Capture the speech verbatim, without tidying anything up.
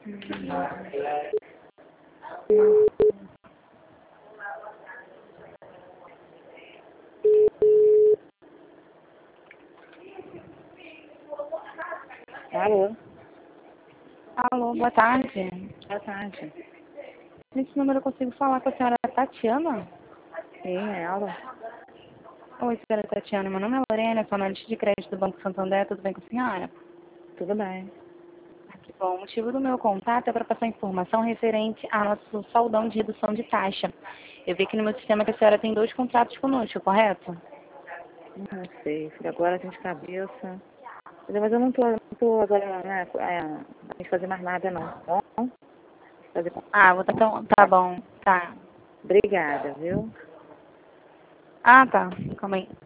Alô? Alô, boa tarde. Boa tarde. Nesse número eu consigo falar com a senhora Tatiana? Sim, é ela? Oi, senhora Tatiana. Meu nome é Lorena, sou analista de crédito do Banco Santander. Tudo bem com a senhora? Tudo bem. Ah, que bom. O motivo do meu contato é para passar informação referente ao nosso saldão de redução de taxa. Eu vi aqui no meu sistema que a senhora tem dois contratos conosco, correto? Não sei, por agora tem de cabeça. Mas eu não tô, não tô agora, né, é, a gente fazer mais nada não. Tá bom? Fazer... Ah, vou tá, então, tá bom. Tá. Obrigada, viu? Ah, tá. Calma aí.